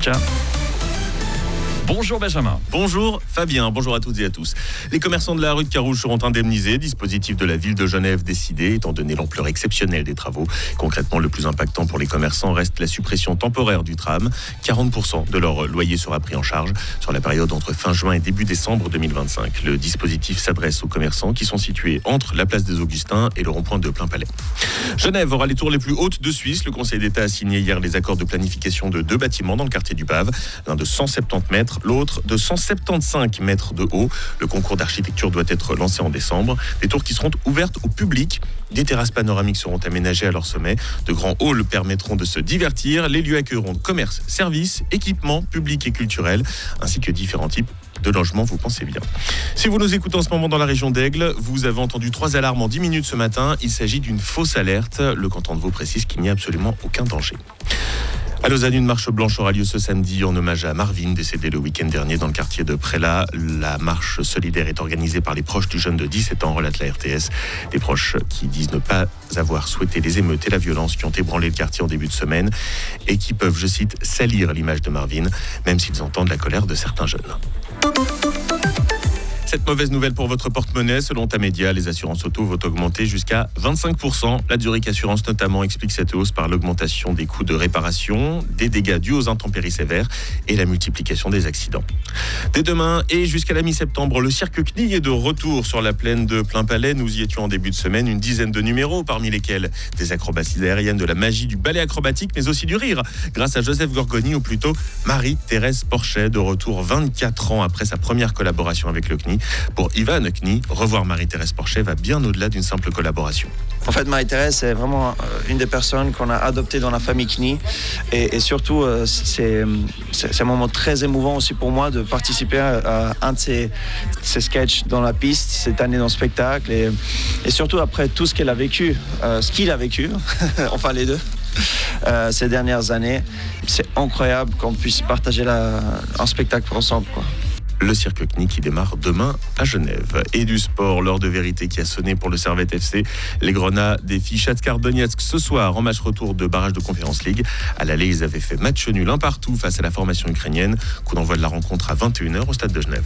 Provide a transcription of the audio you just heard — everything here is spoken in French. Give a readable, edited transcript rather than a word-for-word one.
Ciao. Bonjour Benjamin. Bonjour Fabien, bonjour à toutes et à tous. Les commerçants de la rue de Carouge seront indemnisés. Dispositif de la ville de Genève décidé, étant donné l'ampleur exceptionnelle des travaux. Concrètement, le plus impactant pour les commerçants reste la suppression temporaire du tram. 40% de leur loyer sera pris en charge sur la période entre fin juin et début décembre 2025. Le dispositif s'adresse aux commerçants qui sont situés entre la place des Augustins et le rond-point de Plainpalais. Genève aura les tours les plus hautes de Suisse. Le Conseil d'État a signé hier les accords de planification de 2 bâtiments dans le quartier du Pave. L'un de 170 mètres, l'autre de 175 mètres de haut. Le concours d'architecture doit être lancé en décembre. Des tours qui seront ouvertes au public. Des terrasses panoramiques seront aménagées à leur sommet. De grands halls permettront de se divertir. Les lieux accueilleront commerce, services, équipements publics et culturels, ainsi que différents types de logements, vous pensez bien. Si vous nous écoutez en ce moment dans la région d'Aigle, vous avez entendu 3 alarmes en 10 minutes ce matin. Il s'agit d'une fausse alerte. Le canton de Vaud précise qu'il n'y a absolument aucun danger. À Lausanne, une marche blanche aura lieu ce samedi en hommage à Marvin, décédé le week-end dernier dans le quartier de Prélat. La marche solidaire est organisée par les proches du jeune de 17 ans, relate la RTS. Des proches qui disent ne pas avoir souhaité les émeutes et la violence qui ont ébranlé le quartier en début de semaine et qui peuvent, je cite, salir l'image de Marvin, même s'ils entendent la colère de certains jeunes. Cette mauvaise nouvelle pour votre porte-monnaie, selon Tamedia, les assurances auto vont augmenter jusqu'à 25%. La Zurich Assurance notamment explique cette hausse par l'augmentation des coûts de réparation, des dégâts dus aux intempéries sévères et la multiplication des accidents. Dès demain et jusqu'à la mi-septembre, le cirque CNI est de retour sur la plaine de Plainpalais. Nous y étions en début de semaine, une dizaine de numéros, parmi lesquels des acrobaties aériennes, de la magie, du ballet acrobatique, mais aussi du rire, grâce à Joseph Gorgoni, ou plutôt Marie-Thérèse Porchet, de retour 24 ans après sa première collaboration avec le CNI. Pour Ivan CNI, revoir Marie-Thérèse Porchet va bien au-delà d'une simple collaboration. En fait, Marie-Thérèse, c'est vraiment une des personnes qu'on a adoptées dans la famille CNI. Et surtout, c'est un moment très émouvant aussi pour moi de participer à un de ces sketchs dans la piste, cette année dans le spectacle. Et surtout après tout ce qu'elle a vécu, ce qu'il a vécu, enfin les deux, ces dernières années. C'est incroyable qu'on puisse partager un spectacle ensemble, quoi. Le cirque CNI qui démarre demain à Genève. Et du sport, l'heure de vérité qui a sonné pour le Servette FC. Les Grenats défient Shakhtar Donetsk ce soir en match retour de barrage de Conference League. À l'aller, ils avaient fait match nul 1-1 face à la formation ukrainienne. Coup d'envoi de la rencontre à 21h au stade de Genève.